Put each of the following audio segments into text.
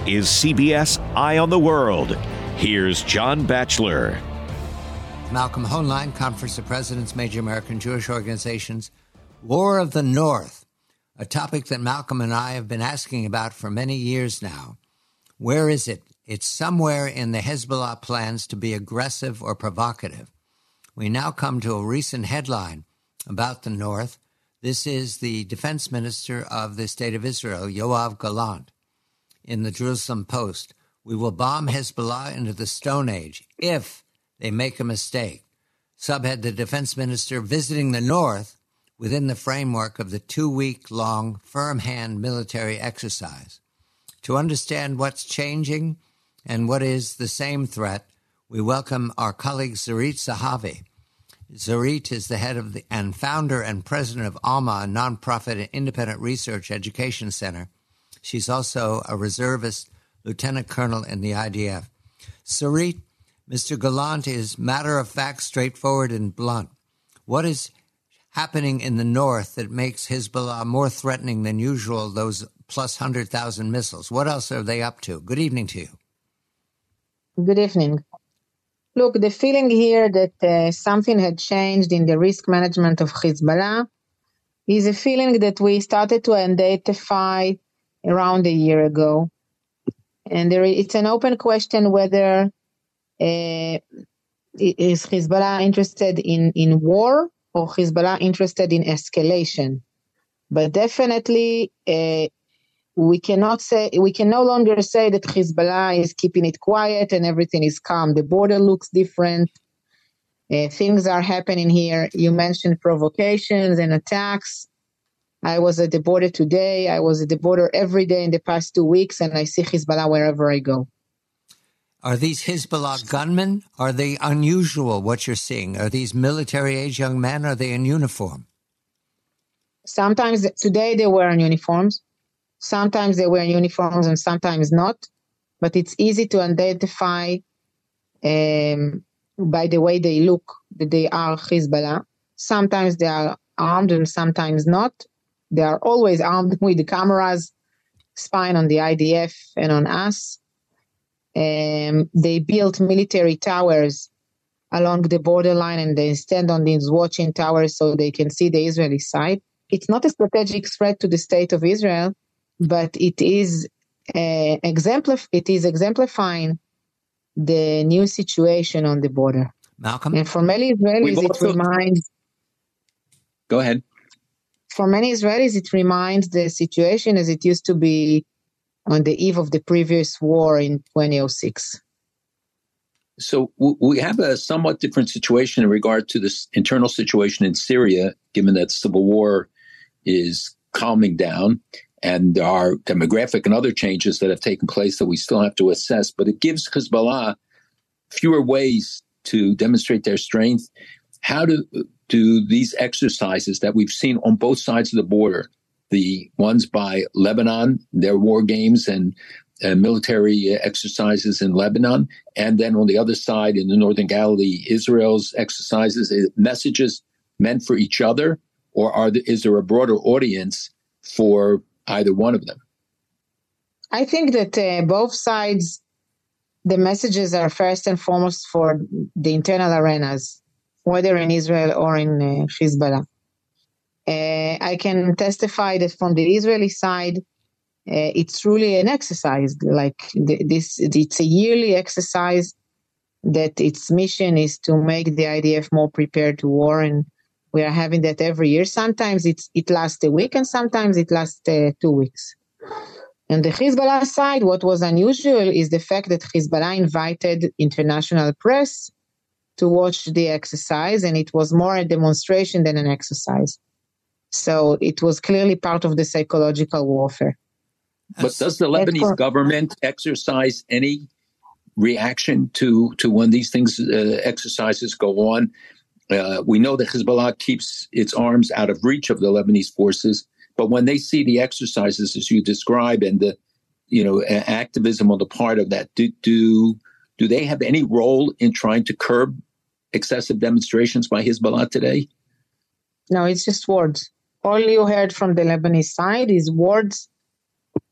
is CBS Eye on the World. Here's John Batchelor. Malcolm Hoenlein, Conference of Presidents, Major American Jewish Organizations. War of the North, a topic that Malcolm and I have been asking about for many years now. Where is it? It's somewhere in the Hezbollah plans to be aggressive or provocative. We now come to a recent headline about the North. This is the Defense Minister of the State of Israel, Yoav Gallant, in the Jerusalem Post. We will bomb Hezbollah into the Stone Age if they make a mistake. Subhead, the Defense Minister visiting the North within the framework of the 2-week-long firm hand military exercise. To understand what's changing and what is the same threat, we welcome our colleague Sarit Zahavi. Sarit is the head of and founder and president of Alma, a nonprofit and independent research education center. She's also a reservist lieutenant colonel in the IDF. Sarit, Mr. Gallant is matter-of-fact, straightforward, and blunt. What is happening in the North that makes Hezbollah more threatening than usual, those plus 100,000 missiles? What else are they up to? Good evening to you. Good evening. Look, the feeling here that something had changed in the risk management of Hezbollah is a feeling that we started to identify around a year ago. And it's an open question whether is Hezbollah interested in war or Hezbollah interested in escalation. But definitely we can no longer say that Hezbollah is keeping it quiet and everything is calm. The border looks different. Things are happening here. You mentioned provocations and attacks. I was at the border today. I was at the border every day in the past 2 weeks, and I see Hezbollah wherever I go. Are these Hezbollah gunmen? Are they unusual, what you're seeing? Are these military-age young men? Are they in uniform? Sometimes, today they were in uniforms. Sometimes they were in uniforms and sometimes not. But it's easy to identify by the way they look that they are Hezbollah. Sometimes they are armed and sometimes not. They are always armed with the cameras spying on the IDF and on us. They built military towers along the borderline and they stand on these watching towers so they can see the Israeli side. It's not a strategic threat to the state of Israel, but it is exemplifying the new situation on the border. Malcolm? And for many Israelis, it reminds... Go ahead. For many Israelis, it reminds the situation as it used to be on the eve of the previous war in 2006. So we have a somewhat different situation in regard to this internal situation in Syria, given that civil war is calming down and there are demographic and other changes that have taken place that we still have to assess. But it gives Hezbollah fewer ways to demonstrate their strength. How do these exercises that we've seen on both sides of the border, the ones by Lebanon, their war games and military exercises in Lebanon, and then on the other side in the Northern Galilee, Israel's exercises, messages meant for each other, or is there a broader audience for either one of them? I think that both sides, the messages are first and foremost for the internal arenas, whether in Israel or in Hezbollah. I can testify that from the Israeli side, it's truly an exercise. It's a yearly exercise that its mission is to make the IDF more prepared to war, and we are having that every year. Sometimes it lasts a week, and sometimes it lasts 2 weeks. On the Hezbollah side, what was unusual is the fact that Hezbollah invited international press to watch the exercise, and it was more a demonstration than an exercise. So it was clearly part of the psychological warfare. But does the Lebanese government exercise any reaction to when these things, exercises go on? We know that Hezbollah keeps its arms out of reach of the Lebanese forces, but when they see the exercises as you describe and the, activism on the part of that, do they have any role in trying to curb excessive demonstrations by Hezbollah today? No, it's just words. All you heard from the Lebanese side is words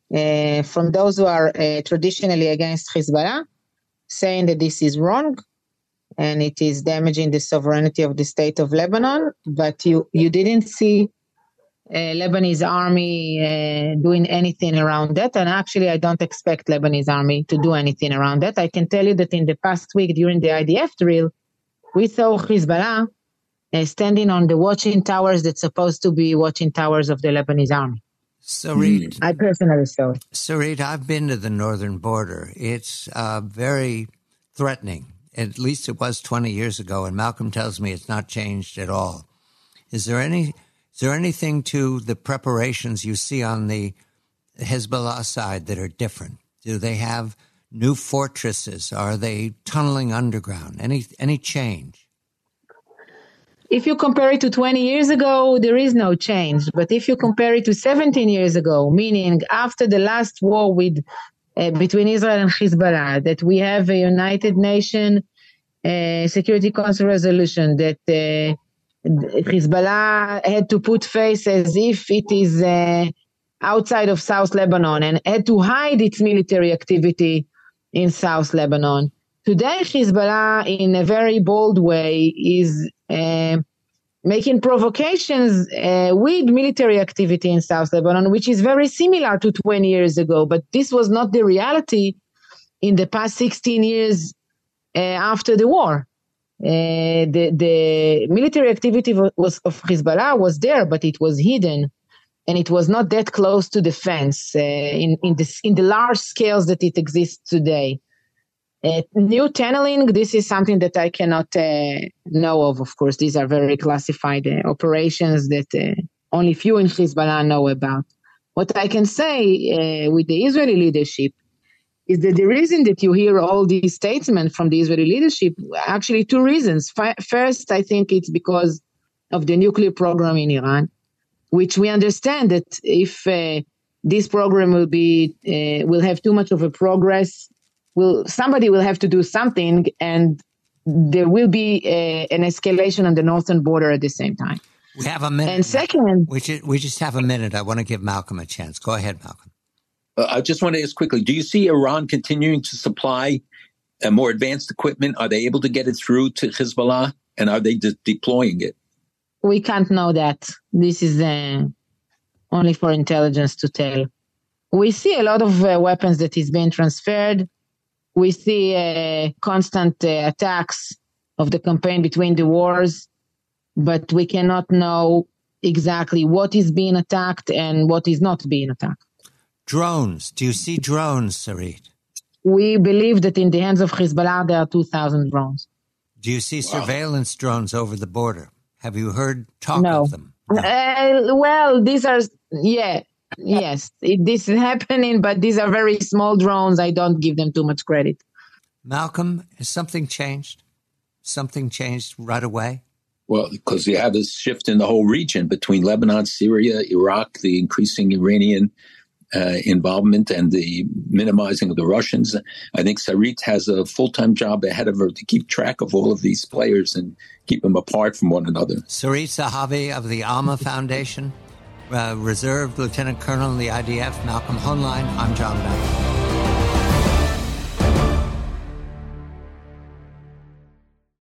from those who are traditionally against Hezbollah, saying that this is wrong and it is damaging the sovereignty of the state of Lebanon. But you didn't see Lebanese army doing anything around that. And actually, I don't expect Lebanese army to do anything around that. I can tell you that in the past week during the IDF drill, we saw Hezbollah standing on the watching towers that's supposed to be watching towers of the Lebanese army. Sarit, I personally saw it. Sarit, I've been to the northern border. It's very threatening. At least it was 20 years ago, and Malcolm tells me it's not changed at all. Is there anything to the preparations you see on the Hezbollah side that are different? Do they have new fortresses? Are they tunneling underground? Any change? If you compare it to 20 years ago, there is no change. But if you compare it to 17 years ago, meaning after the last war between Israel and Hezbollah, that we have a United Nations Security Council resolution that Hezbollah had to put face as if it is outside of South Lebanon and had to hide its military activity in South Lebanon. Today, Hezbollah, in a very bold way, is making provocations with military activity in South Lebanon, which is very similar to 20 years ago. But this was not the reality in the past 16 years after the war. The military activity of Hezbollah was there, but it was hidden, and it was not that close to defense in the large scales that it exists today. New tunneling, this is something that I cannot know of course. These are very classified operations that only few in Hezbollah know about. What I can say with the Israeli leadership is that the reason that you hear all these statements from the Israeli leadership, actually two reasons. First, I think it's because of the nuclear program in Iran, which we understand that if this program will have too much of a progress, somebody will have to do something, and there will be an escalation on the northern border at the same time. We have a minute. And second, we just have a minute. I want to give Malcolm a chance. Go ahead, Malcolm. I just want to ask quickly, do you see Iran continuing to supply more advanced equipment? Are they able to get it through to Hezbollah, and are they deploying it? We can't know that. This is only for intelligence to tell. We see a lot of weapons that is being transferred. We see constant attacks of the campaign between the wars, but we cannot know exactly what is being attacked and what is not being attacked. Drones. Do you see drones, Sarit? We believe that in the hands of Hezbollah, there are 2,000 drones. Do you see surveillance drones over the border? Have you heard talk of them? No. Well, these are, yes, this is happening, but these are very small drones. I don't give them too much credit. Malcolm, has something changed? Something changed right away? Well, because you have this shift in the whole region between Lebanon, Syria, Iraq, the increasing Iranian involvement and the minimizing of the Russians. I think Sarit has a full-time job ahead of her to keep track of all of these players and keep them apart from one another. Sarit Zahavi of the Alma Foundation, Reserve Lieutenant Colonel in the IDF, Malcolm Hoenlein. I'm John Batchelor.